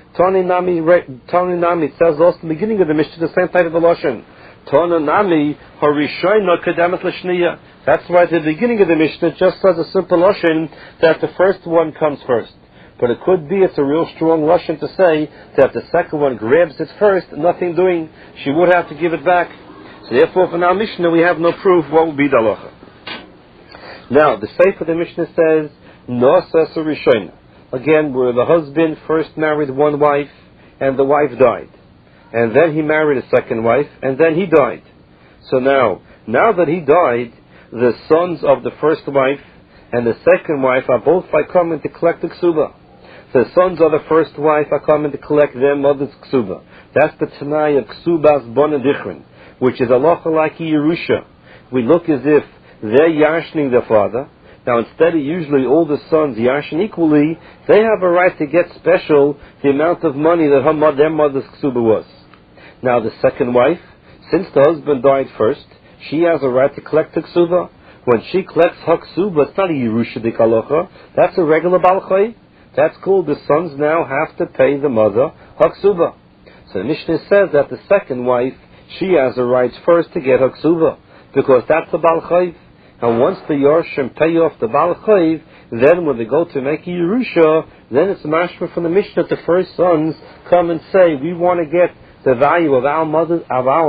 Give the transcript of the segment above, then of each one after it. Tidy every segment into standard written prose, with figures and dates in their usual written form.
Tani Nami it says also in the beginning of the Mishnah the same type of the Lashon. Tani Nami Harishayna Kedamet L'Shniya. That's why at the beginning of the Mishnah it just says a simple Lashon that the first one comes first. But it could be it's a real strong Lashon to say that the second one grabs it first, nothing doing. She would have to give it back. So therefore, for our Mishnah, we have no proof what would be the halacha. Now, the Sefer of the Mishnah says, Nosa Rishona. Again, where the husband first married one wife, and the wife died. And then he married a second wife, and then he died. So now that he died, the sons of the first wife and the second wife are both coming to collect the ksuba. The sons of the first wife are coming to collect their mother's ksuba. That's the Tanai of Ksubas Bona Dichrin, which is halacha like Yerusha. We look as if they're yashning their father. Now instead of usually all the sons yashin equally, they have a right to get special the amount of money that their mother's ksuba was. Now the second wife, since the husband died first, she has a right to collect the ksuba. When she collects her ksuba, it's not a Yerusha dik halacha, that's a regular balchay. That's called the sons now have to pay the mother her ksuba. So the Mishnah says that the second wife, she has a right first to get her ksuba, because that's the balchay. And once the Yorshim pay off the balchay, then when they go to make a Yerusha, then it's mashma from the Mishnah that the first sons come and say, we want to get the value of our mother's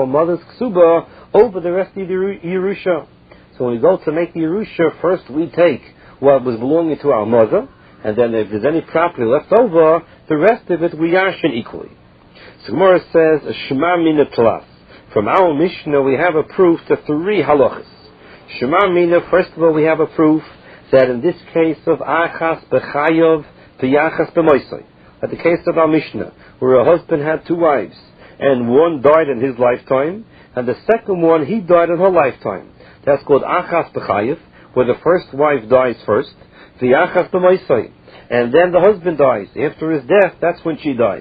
ksuba over the rest of the Yerusha. So when we go to make the Yerusha, first we take what was belonging to our mother, and then if there's any property left over, the rest of it we yashin equally. So Gemara says, Shema Mina Tlas. From our Mishnah we have a proof to 3 halachas. Shema Mina, first of all, we have a proof that in this case of Achas B'Chayov B'Yachas B'Moisai, at the case of our Mishnah, where a husband had 2 wives, and one died in his lifetime, and the second one, he died in her lifetime. That's called Achas B'Chayev, where the first wife dies first, V'Yachas B'Moisai, and then the husband dies. After his death, that's when she dies.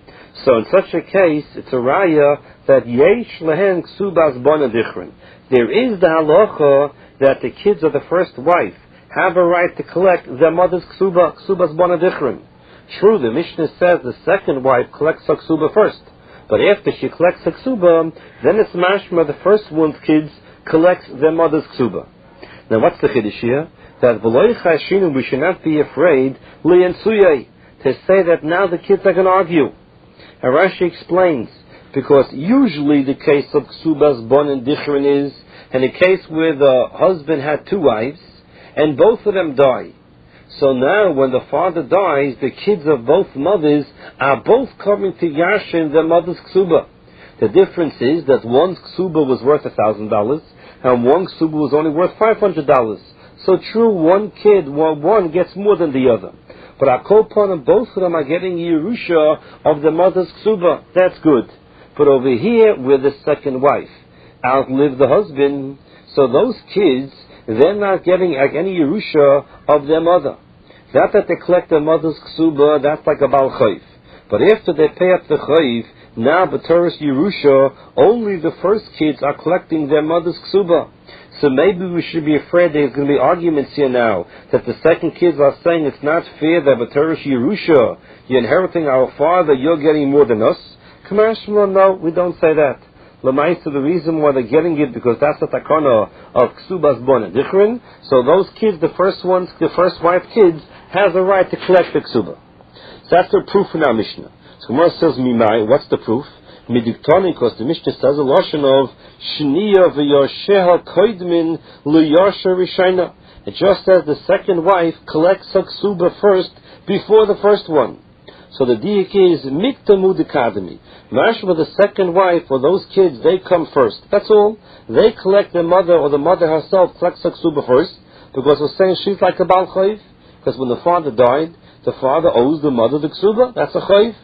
So in such a case, it's a raya that Yesh Lehen Ksubas Bona Dichrin. There is the halacha that the kids of the first wife have a right to collect their mother's Ksubas Bona Dichrin. True, the Mishnah says the second wife collects her ksuba first. But after she collects her ksuba, then it's mashma the first one's kids collects their mother's ksuba. Now what's the chiddush here? That v'loy chashinu, we should not be afraid li'ensuyay, to say that now the kids are going to argue. And Rashi explains, because usually the case of ksubas bon and dichrin is in a case where the husband had 2 wives and both of them die. So now when the father dies, the kids of both mothers are both coming to yashin their mother's ksuba. The difference is that one's ksuba was worth $1,000 and one ksuba was only worth $500. So true, one kid, one gets more than the other. But Akopon and both of them are getting Yerusha of the mother's ksuba. That's good. But over here, where the second wife outlived the husband, so those kids, they're not getting any Yerusha of their mother. Not that they collect their mother's ksuba, that's like a Baal Chayv. But after they pay up the Chayv, now B'Toras Yerusha, only the first kids are collecting their mother's ksuba. So maybe we should be afraid there's going to be arguments here now, that the second kids are saying it's not fair that B'Toras Yerusha, you're inheriting our father, you're getting more than us. Kamashma, no, we don't say that. L'maisa, the reason why they're getting it, because that's the takana of Ksubas Bona Dichrin. So those kids, the first wife kids, has a right to collect the Ksuba. So that's the proof in our Mishnah. So Gemara says, Mimai, what's the proof? Midiktoni, because the Mishnah says a lotion of Shniya v'yosheha koidmin l'yosha rishayna. It just says the second wife collects her Ksuba first before the first one. So the diak is miktamud academy. Mashma, the second wife or those kids, they come first. That's all. They collect their mother, or the mother herself collects her ksuba first, because we're saying she's like a Baal Chayv. Because when the father died, the father owes the mother the ksuba. That's a Chayv.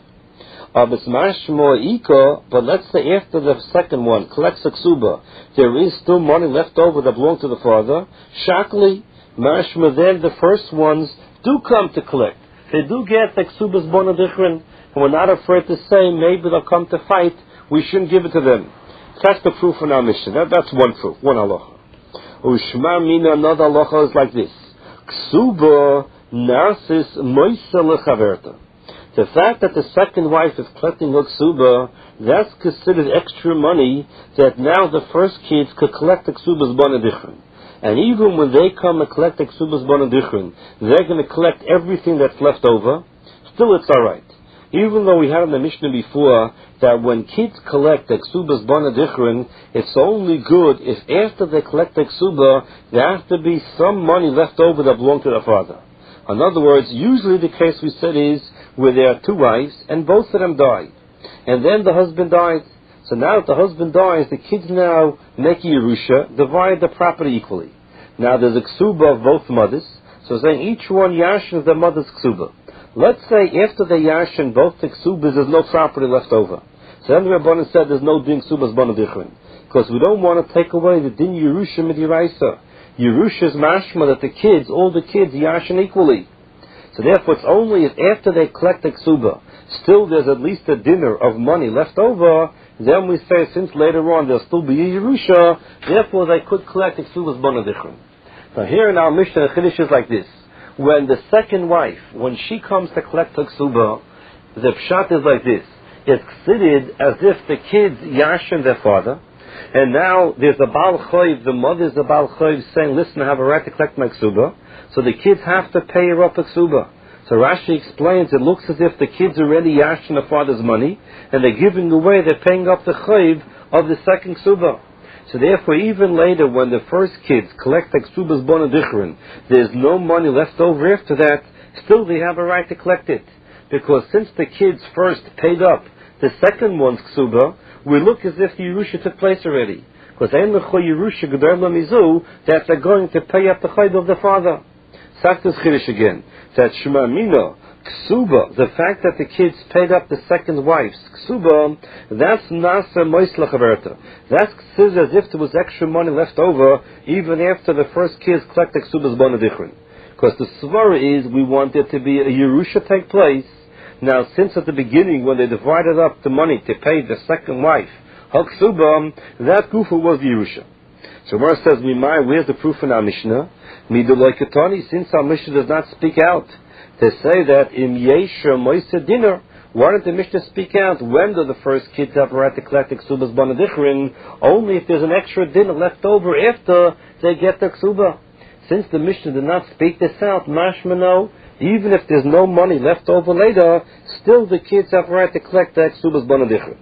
But let's say after the second one collects the ksuba, there is still money left over that belongs to the father. Shakli, mashma, then the first ones do come to collect. They do get the ksubas bona dichrin, and we're not afraid to say maybe they'll come to fight. We shouldn't give it to them. That's the proof in our Mishnah. That's one proof, one halacha. Ushma mina, another halacha is like this: Ksuba narsis moisa lechaverta. The fact that the second wife is collecting a ksuba, that's considered extra money that now the first kids could collect the ksuba's bonadichrin. And even when they come and collect the ksuba's bonadichrin, they're going to collect everything that's left over. Still, it's all right. Even though we had in the Mishnah before that when kids collect the ksuba's bonadichrin, it's only good if after they collect the ksuba, there has to be some money left over that belonged to the father. In other words, usually the case we said is where there are two wives and both of them died. And then the husband died. So now that the husband dies, the kids now make a Yerusha, divide the property equally. Now there's a ksuba of both mothers, so saying each one yashin their mother's ksuba. Let's say after they yashin both the ksubas, there's no property left over. So then the Rabbanan said there's no din ksubas bonadichrin. Because we don't want to take away the din Yerusha midiraisa. Yerusha is mashma that the kids, all the kids, yashin equally. So therefore it's only if after they collect the ksuba, still there's at least a dinner of money left over, then we say since later on there'll still be a Yerusha, therefore they could collect the ksuba's bonadichrin. Now here in our Mishnah, the Chiddush is like this. When the second wife, when she comes to collect the ksuba, the pshat is like this. It's considered as if the kids yashin their father, and now there's a Baal Choiv, the mother's a Baal Choiv saying, listen, I have a right to collect my ksuba. So the kids have to pay her up a ksuba. So Rashi explains, it looks as if the kids are already yashin the father's money, and they're giving away, they're paying up the Choiv of the second ksuba. So therefore, even later, when the first kids collect the ksuba's bonadichrin, there's no money left over after that, still they have a right to collect it. Because since the kids first paid up the second one's ksuba, we look as if the Yerusha took place already. Because ein lecho Yerusha gedar lamizu, that they're going to pay up the chayv of the father. Saktas Chiddush again, that Shema Mina, ksuba, the fact that the kids paid up the second wife's ksuba, that's nasa moislach averta. That's considered as if there was extra money left over, even after the first kids collect the ksuba's bonadichrin. Because the svara is, we want there to be a Yerusha take place. Now, since at the beginning, when they divided up the money to pay the second wife, Haksuba, that gufa was the Yerusha. So Gemara says, Mimai, where's the proof in our Mishnah? Miduloi since our Mishnah does not speak out, they say that im yesha moisa dinner. Why didn't the Mishnah speak out? When do the first kids have a right to collect the ksuba's bonadichrin? Only if there's an extra dinner left over after they get the ksuba. Since the Mishnah did not speak this out, mashmano, even if there's no money left over later, still the kids have a right to collect the ksuba's bonadichrin.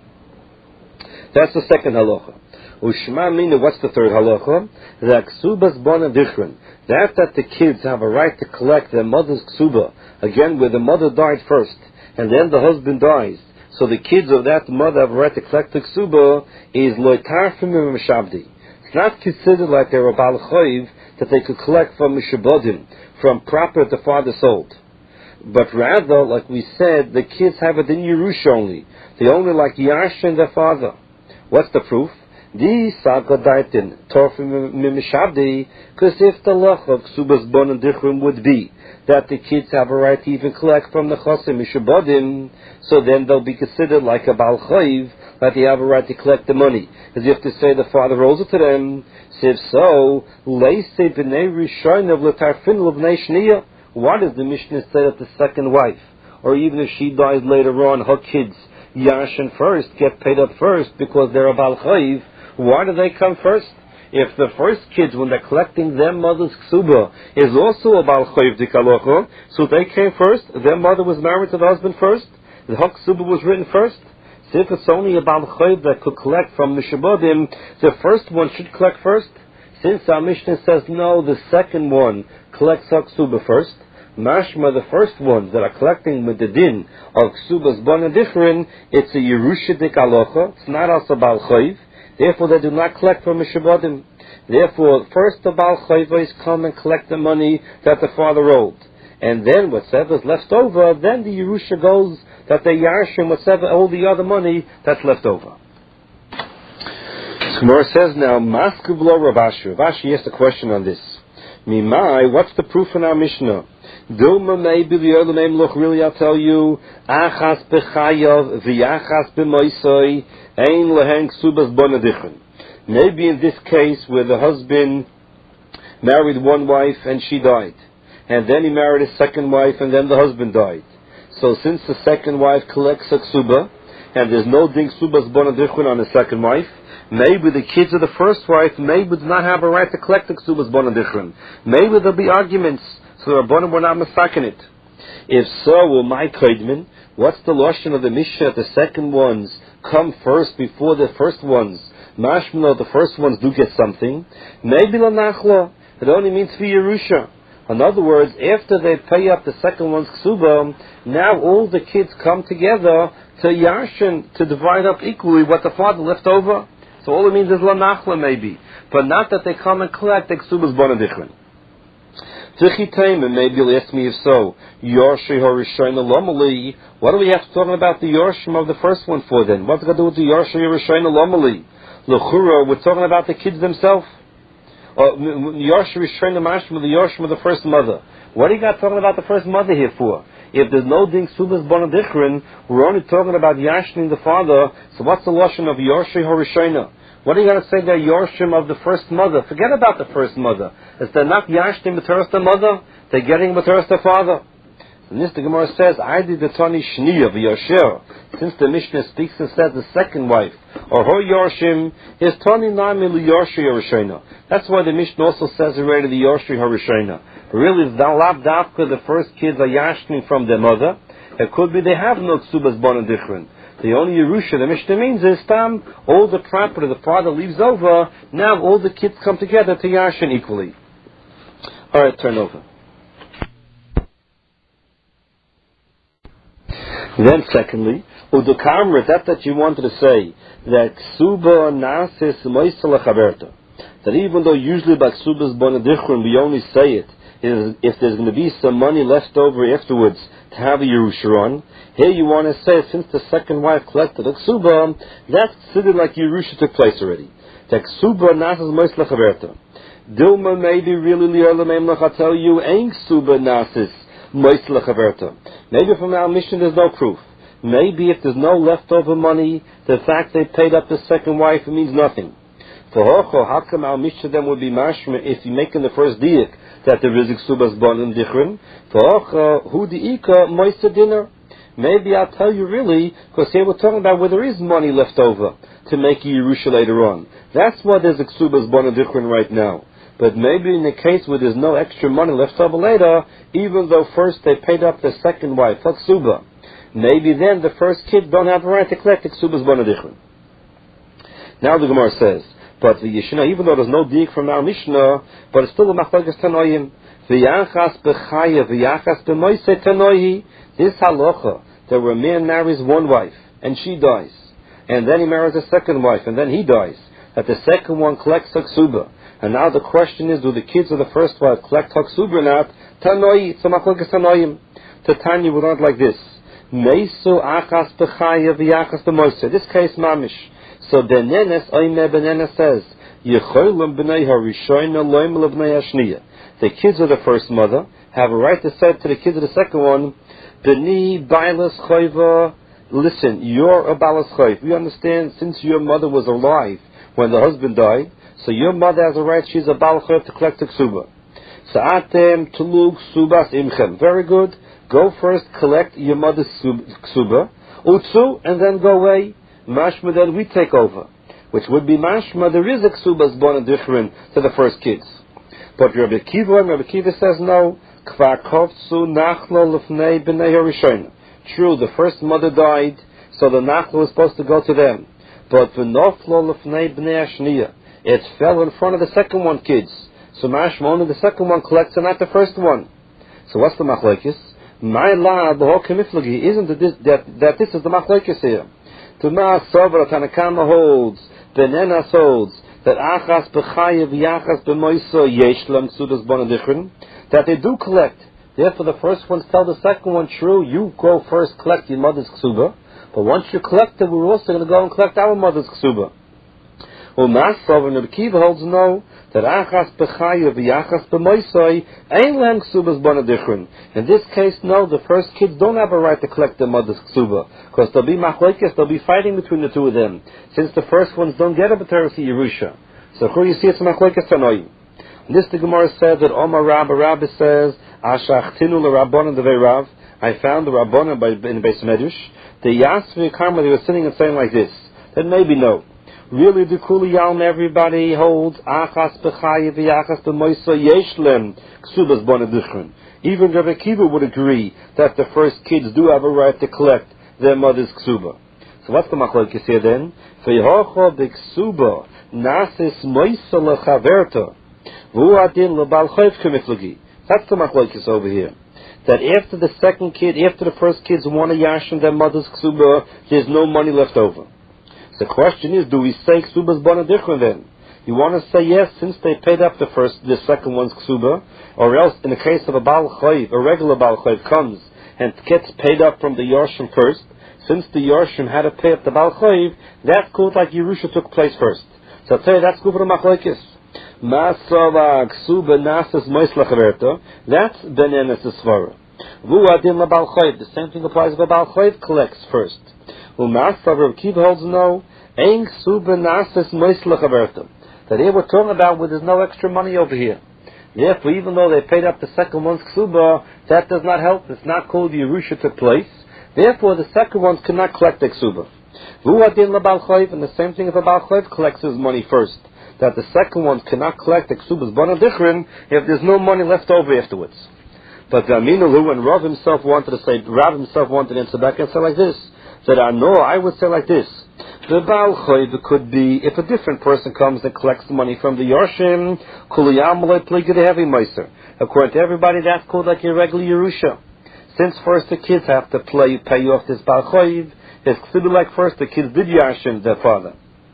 That's the second halacha. Ushma mina, what's the third halacha? The ksuba's bonadichrin. That the kids have a right to collect their mother's ksuba, again where the mother died first, and then the husband dies. So the kids of that mother have a right to collect the ksuba, is loitarfim mishabdi. It's not considered like they're a Baal Choiv, that they could collect from mishabodim, from property the father sold. But rather, like we said, the kids have it in Yerusha only. They only like Yashin their father. What's the proof? Di sagadaitin torfim mimishabdi, because if the lach of ksubas bonadichrim would be that the kids have a right to even collect from the chosim mishabodim, so then they'll be considered like a Baal Choiv, that they have a right to collect the money, as if to say the father owes it to them. So if so, leise b'nei rishon of l'tarfin l'bnei shniya. Why does the Mishnah say that the second wife, or even if she dies later on, her kids yashin first, get paid up first because they're a Baal Choiv? Why do they come first? If the first kids, when they're collecting their mother's ksuba, is also a Baal Choiv dikalocha, so they came first, their mother was married to the husband first, the hak ksuba was written first. So if it's only a Baal Choiv that could collect from Mishabodim, the first one should collect first. Since our Mishnah says no, the second one collects hak ksuba first, mashma, the first ones that are collecting with the din of ksuba's bonadichrin, it's a Yerusha dikalocha, it's not also Baal Choiv. Therefore, they do not collect from Mishabodim. Therefore, first the Baal Choivos come and collect the money that the father owed. And then whatever's left over, then the Yerusha goes that they yarshim whatever, all the other money that's left over. So Gemara says now, Maskublo Ravashi. Ravashi asked a question on this. Mimai, what's the proof in our Mishnah? Dilma maybe the other name, look, really I'll tell you, Achas bechayav, v'yachas b'moisoi, ein lehen ksubas bonadichon. Maybe in this case where the husband married one wife and she died, and then he married a second wife and then the husband died. So since the second wife collects a ksuba, and there's no ding subas bona dichrin on the second wife, maybe the kids of the first wife maybe do not have a right to collect the ksubas bona dichrin. Maybe there'll be arguments, so the rabbanim were not masakin it. If so, well, my kaidmin, what's the lashon of the Mishnah? The second ones come first before the first ones. Mashmalo, the first ones do get something. Maybe la nachla. It only means for Yerusha. In other words, after they pay up the second one's ksuba, now all the kids come together to yashin, to divide up equally what the father left over. So all it means is la nachla maybe, but not that they come and collect the ksubas bona dichrin. And maybe you'll ask me if so. Yorshi Harishayna Lomali. What do we have to talk about the Yorshim of the first one for then? What's it got to do with the Yorshi Harishayna Lomali? L'chura, we're talking about the kids themselves. Yorshi Harishayna Mashma, the Yorshim of the first mother. What do you got talking about the first mother here for? If there's no ding subas bona dichrin, we're only talking about yashning the father. So what's the lashon of Yorshi Harishayna? What are you going to say there, Yorshim of the first mother? Forget about the first mother. If they're not yashnim with the mother, they're getting with the father. And this the Gemara says, I did the Tani Shniya v'Yosher. Since the Mishnah speaks and says the second wife, or her Yorshim, is Tani Nami l'Yorshi Yorshina. That's why the Mishnah also says already the Yorshi Yorshina. Really, lav dafka, the first kids are yashnim from their mother. It could be they have no ksubas bona dichrin. The only Yerusha the Mishnah means is tam, all the property the father leaves over, now all the kids come together to yashin equally. Alright, turn over. Then secondly, udukamra, that you wanted to say, that ksuba nasis moisala chaberta. That even though usually by ksubas bona dichrin we only say it, is if there's going to be some money left over afterwards to have a Yerusha on, here you want to say, since the second wife collected a ksuba, that's considered like Yerusha took place already. The ksuba nasis moisla chaverta. Dilma maybe really li'olam emlach, I'll tell you, ain't ksuba nasis moisla chaverta. Maybe from our mission there's no proof. Maybe if there's no leftover money, the fact they paid up the second wife, it means nothing. For Hocho, how come our Mishnah then would be mashma if you make in the first diak that there is ksubas bonim dichrin? For Hocho, hu diika moista dinner. Maybe I'll tell you really, because here we're talking about where there is money left over to make a Yerusha later on. That's why there's ksubas bonim dichrin right now. But maybe in the case where there's no extra money left over later, even though first they paid up the second wife, ksuba, maybe then the first kid don't have a right to collect ksubas bonim dichrin. Now the Gemara says, but the Yeshina, even though there's no dig from our Mishnah, but it's still a machlokes tanoim. V'yachas b'chaya, v'yachas b'moiseh tanoihi. This halacha, that where a man marries one wife, and she dies, and then he marries a second wife, and then he dies, that the second one collects haksuba. And now the question is, do the kids of the first wife collect haksuba or not? Tanoi, it's a machlokes tanoim. Tanya would not like this. Meisu achas b'chaya, v'yachas b'moiseh. This case, mamish. So Benenes Oime Benenes says, Yecholim b'nei harishoyna loim lebnei hashniya. The kids of the first mother have a right to say to the kids of the second one, B'ni bailas choiva, listen, you're a balas choiv. We understand since your mother was alive when the husband died, so your mother has a right, she's a balas choiv to collect the ksuba. Sa'atem tulug subas imchem. Very good. Go first, collect your mother's ksuba, utsu, and then go away. Mashma, then we take over, which would be mashma. There is a ksubas bona dichrin to the first kids, but Rabbi Kiva says no. Kvar kovtsu nachlo lefnei b'nei harishon. True, the first mother died, so the nachlo was supposed to go to them, but v'noflo lefnei b'nei hashniya, it fell in front of the second one kids. So mashma, only the second one collects and not the first one. So what's the machlekes? My la the whole kemiflagi isn't that this is the machlekes here. Tuma Savra Tanakama holds, Benenas holds, that Achas B'chayev Yachas B'moiso Yeshlam Sudas Bonadichrin, that they do collect. Therefore the first ones tell the second one, true, you go first collect your mother's ksuba, but once you collect it, we're also going to go and collect our mother's ksuba. Umas Savra Rabbi Kiva holds no, that Achas B'chayev Yachas B'moiso ain't lang ksubas Bonadichrin. In this case, no, the first kids don't have a right to collect their mother's ksuba, because there'll be machlokes, there'll be fighting between the two of them, since the first ones don't get a B'teres Yerusha. So here you see it's machlokes tanoim. This the Gemara says that Omar Rabbi says, Ashachtinu l'Rabbanan devei Rav, I found the Rabbana in the Beis Medrash. The Yasvi Karma, they were sitting and saying like this. Then maybe no. Really, the Kuli Yalm, everybody holds Achas B'chayev V'Achas B'moisa Yeshlem Ksubas Bona Dichron. Even Rabbi Akiva would agree that the first kids do have a right to collect their mother's ksuba. So what's the machlokes here then? V'Yehocha B'Ksuba Nasis Moisa L'Chaverta V'Hu Adin L'Bal Chayv K'Miflagi. That's the machlokes over here. That after the second kid, after the first kids want to yashin their mother's ksuba, there's no money left over. The question is, do we say ksubas bona dichron then? You want to say yes, since they paid up the second one's ksuba, or else in the case of a Baal Chayv, a regular Baal Chayv comes and gets paid up from the Yorshim first, since the Yorshim had to pay up the Baal Chayv, that's called like Yerusha took place first. So I'll tell you, that's good for the machlokes. Masava ksuba nasas moislachaverta, that's benenes svara. Vu adin labal chayv, the same thing applies if a Baal Chayv collects first. Umasava Rav Kiva holds no, ein ksuba nasas moislachaverta. That here we're talking about where there's no extra money over here. Therefore, even though they paid up the second one's ksuba, that does not help. It's not called the Yerusha took place. Therefore, the second ones cannot collect the ksuba. Vu adin labal chayv, and the same thing if a Baal Chayv collects his money first. That the second one cannot collect the ksubas bona dichrin if there's no money left over afterwards. But the Aminulu and Rav himself wanted to answer back and say like this. That I would say like this. The Baal Chayv could be, if a different person comes and collects the money from the Yorshim, kuliyam loy pligi de heavy meiser. According to everybody, that's called like a regular Yerusha. Since first the kids have to pay off this Baal Chayv, it's clearly like first the kids did Yarshim their father.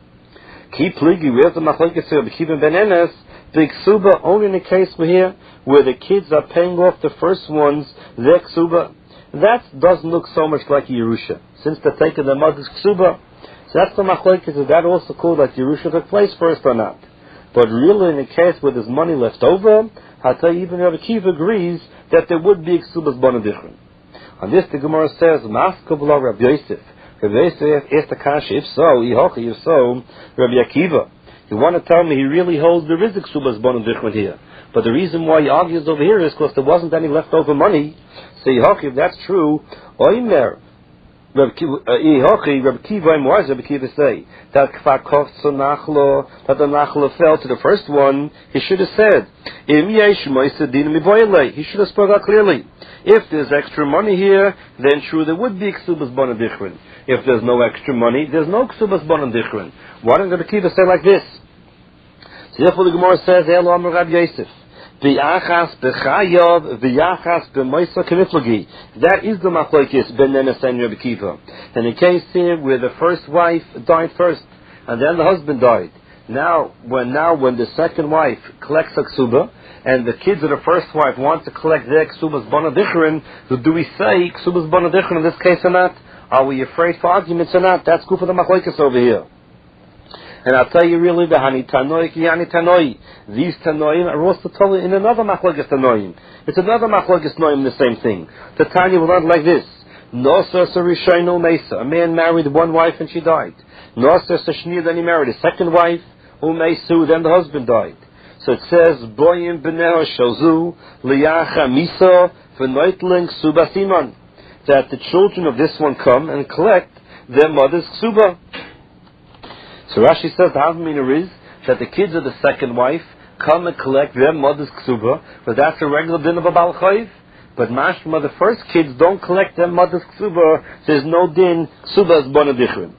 Keep pligi, where's the machlokes here? B'kivim benenes, the ksuba only in the case where the kids are paying off the first ones their ksuba. That doesn't look so much like Yerusha, since they're taking their mother's ksuba. So that's the machlokes. Is that also called like Yerusha took place first or not? But really, in the case where there's money left over, I'll tell you, even Rabbi Kiva agrees that there would be ksubas bona dichron. On this, the Gemara says, Maskav lo Rabbi Yosef. Rabbi Yosef asked the kasha, if so, Rabbi Akiva, you want to tell me he really holds there is a ksubas bona dichron here. But the reason why he argues over here is because there wasn't any leftover money. So if that's true, Oimer, Rabbi Kiva, why does Rabbi Kiva say that that the nachlo fell to the first one? He should have said, he should have spoken out clearly. If there's extra money here, then true, there would be ksubas bona dichron. If there's no extra money, there's no ksubas bona dichron. Why didn't Rabbi Kiva say like this? So therefore the Gemara says, Elo Amar Rabbi Yosef, V'yachas b'chayav, v'yachas b'moisa k'miflagi. That is the machlokes ben Nenes and Rabbi Kiva. In the case here where the first wife died first, and then the husband died. Now when the second wife collects a ksuba, and the kids of the first wife want to collect their ksubas bona dichron, so do we say ksubas bona dichron in this case or not? Are we afraid for arguments or not? That's good for the machlokes over here. And I'll tell you really, the Hani Tanoi, Kiyani Tanoi. These Tanoim are also told in another machlokes Tanoim. It's another machlokes Tanoim, the same thing. The Tanya will learn like this. Noser Sarishaino Mesa. A man married one wife and she died. Noser Sashnia, then he married a second wife. Umesu, then the husband died. So it says, Boyim B'neo Shozu, Liyacha Miso, V'noitling Subasiman. That the children of this one come and collect their mother's ksuba. So Rashi says the Havamina is that the kids of the second wife come and collect their mother's ksuba, but that's a regular din of a Baal Chayv. But mashma, the first kids don't collect their mother's ksuba, there's no din, ksuba is bona dichron.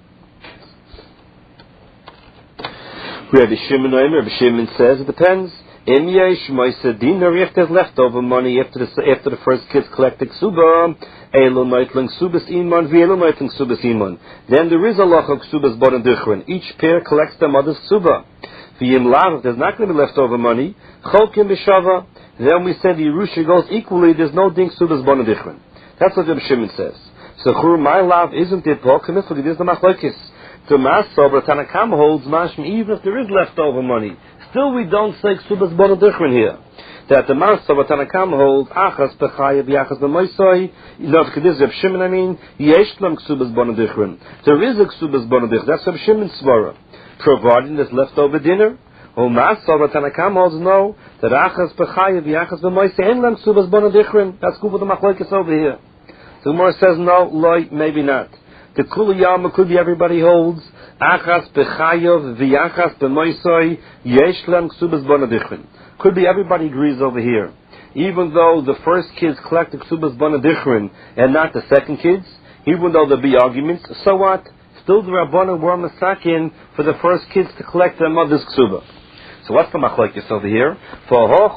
Rabbi Shimon says it depends. Im yesh moisa dinar, if there's leftover money after the first kids collect the ksuba, elo noitling subas iman, v'elo noitling subas iman. Then there is a loch of ksubas bona dichron. Each pair collects their mother's ksuba. V'yim lav, if there's not going to be leftover money, cholkim b'shava. Then we say the Yerusha goes equally. There's no ding ksubas bona dichron. That's what Rabbi Shimon says. So chur my lav isn't it? Paul Kamifli, there's the machlokes. The Masober Tanakam holds mashma even if there is leftover money. Still, we don't say ksubas bona dichron here. That the Masober Tanakam holds achas b'chayev yachas b'moisoi. This Reb Shimon, yesh lam ksubas bona dichron. There is a ksubas bona dichron. That's Reb Shimon's svara. Providing there's leftover dinner. O Masober Tanakam holds no. That achas b'chayev yachas b'moisoi en lam ksubas bona dichron. That's good for the machlokes over here. The Gemara says no, loy, maybe not. The kuliyama could be everybody holds. Achas b'chayav v'yachas b'moisoi yeshlem ksubas bonadichrin. Could be everybody agrees over here. Even though the first kids collect the ksubas bonadichrin and not the second kids, even though there be arguments, so what? Still the Rabbanan were masakin for the first kids to collect their mother's ksuba. So what's the machlokes over here? For